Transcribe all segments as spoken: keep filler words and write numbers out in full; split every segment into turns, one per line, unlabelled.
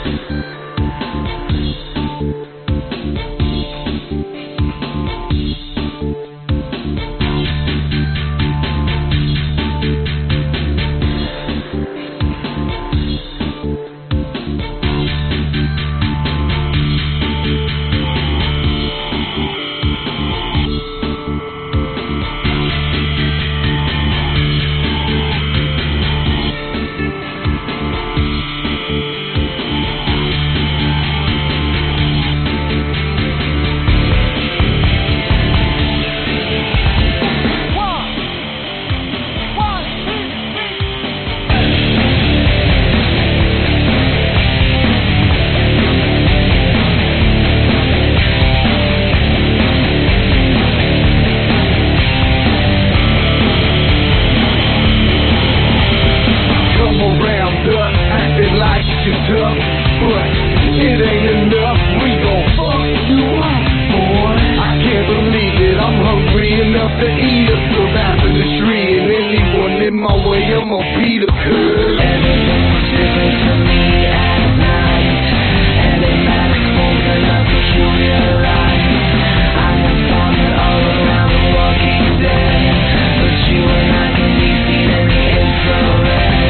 To eat up, surviving the tree, and anyone in my way, I'ma beat a curve.
Everything was different to me at night. Enigmatic movement of peculiar light. I am falling all around the walking dead, but you and I can be seen in the infrared.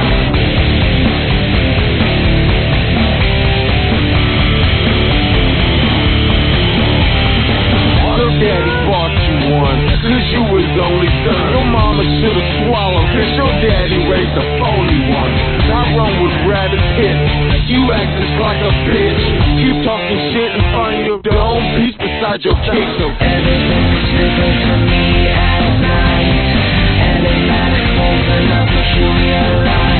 Your daddy bought you one, cause you was only son. Your mama should've swallowed, cause your daddy raised a phony one. Tyrone was Brad Pitt, you act just like a bitch. Keep talking shit in front of your dome piece beside your kick. So
everything was different to me at night. Enigmatic movement of peculiar light.